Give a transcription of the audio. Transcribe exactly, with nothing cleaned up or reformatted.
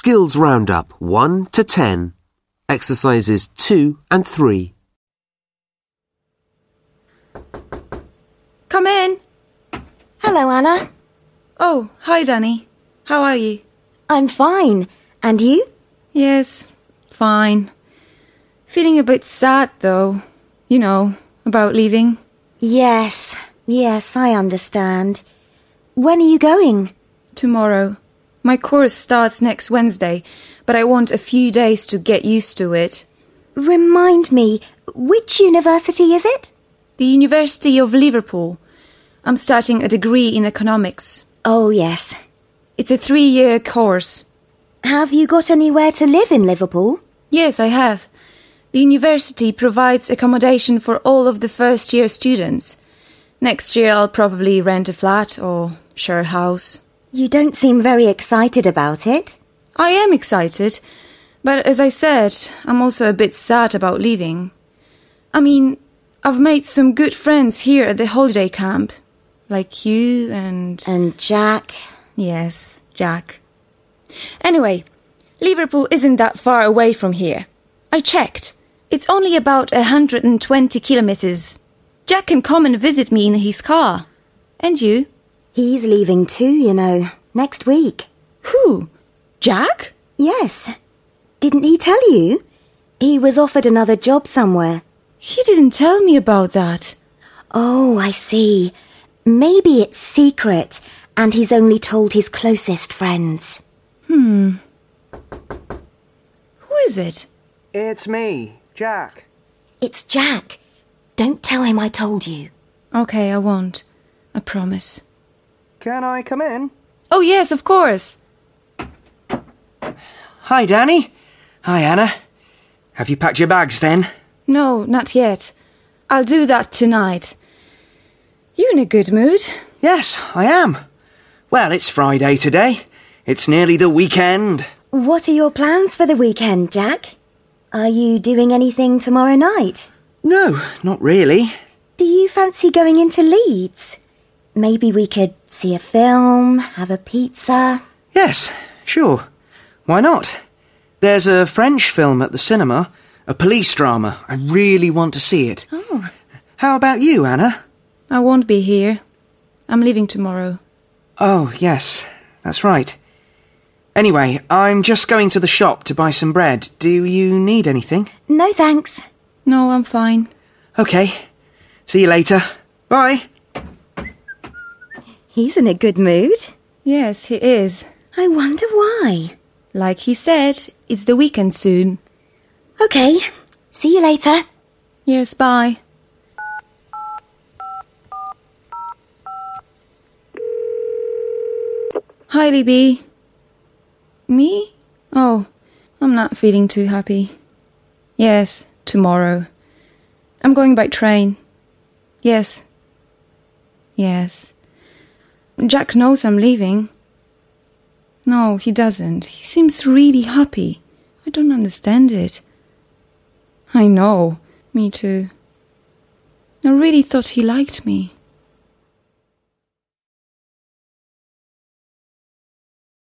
Skills Roundup one to ten. Exercises two and three. Come in. Hello, Anna. Oh, hi, Danny. How are you? I'm fine. And you? Yes, fine. Feeling a bit sad, though. You know, about leaving. Yes, yes, I understand. When are you going? Tomorrow. My course starts next Wednesday, but I want a few days to get used to it. Remind me, which university is it? The University of Liverpool. I'm starting a degree in economics. Oh, yes. It's a three-year course. Have you got anywhere to live in Liverpool? Yes, I have. The university provides accommodation for all of the first-year students. Next year I'll probably rent a flat or share a house. You don't seem very excited about it. I am excited, but as I said, I'm also a bit sad about leaving. I mean, I've made some good friends here at the holiday camp. Like you and... And Jack. Yes, Jack. Anyway, Liverpool isn't that far away from here. I checked. It's only about one hundred twenty kilometres. Jack can come and visit me in his car. And you? He's leaving too, you know, next week. Who? Jack? Yes. Didn't he tell you? He was offered another job somewhere. He didn't tell me about that. Oh, I see. Maybe it's secret, and he's only told his closest friends. Hmm. Who is it? It's me, Jack. It's Jack. Don't tell him I told you. Okay, I won't. I promise. Can I come in? Oh, yes, of course. Hi, Danny. Hi, Anna. Have you packed your bags then? No, not yet. I'll do that tonight. You in a good mood? Yes, I am. Well, it's Friday today. It's nearly the weekend. What are your plans for the weekend, Jack? Are you doing anything tomorrow night? No, not really. Do you fancy going into Leeds? Maybe we could see a film, have a pizza. Yes, sure. Why not? There's a French film at the cinema, a police drama. I really want to see it. Oh. How about you, Anna? I won't be here. I'm leaving tomorrow. Oh, yes, that's right. Anyway, I'm just going to the shop to buy some bread. Do you need anything? No, thanks. No, I'm fine. OK. See you later. Bye. He's in a good mood. Yes, he is. I wonder why. Like he said, it's the weekend soon. OK. See you later. Yes, bye. Hi, Libby. Me? Oh, I'm not feeling too happy. Yes, tomorrow. I'm going by train. Yes. Yes. Jack knows I'm leaving. No, he doesn't. He seems really happy. I don't understand it. I know. Me too. I really thought he liked me.